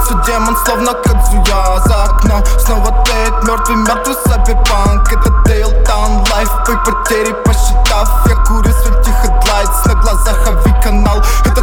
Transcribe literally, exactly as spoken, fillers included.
улицу демон, словно Кадзуя. За окном снова тлеет мертвый, мертвый сайберпанк. Это Дейлтаун лайф, и потери посчитав. Я курю свой тихий лайтс, на глазах Ави канал. Это